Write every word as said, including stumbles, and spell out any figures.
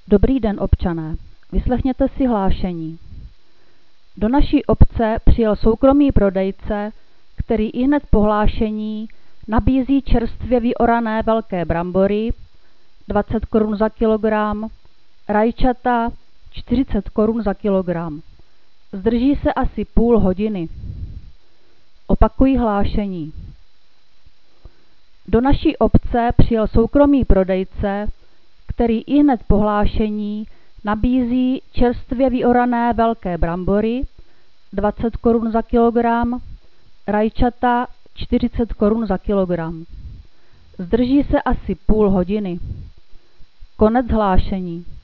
Dobrý den, občané. Vyslechněte si hlášení. Do naší obce přijel soukromý prodejce, který ihned po hlášení nabízí čerstvě vyorané velké brambory dvacet korun za kilogram, rajčata čtyřicet korun za kilogram. Zdrží se asi půl hodiny. Opakuji hlášení. Do naší obce přijel soukromý prodejce, který ihned po hlášení nabízí čerstvě vyorané velké brambory dvacet korun za kilogram, rajčata čtyřicet korun za kilogram. Zdrží se asi půl hodiny. Konec hlášení.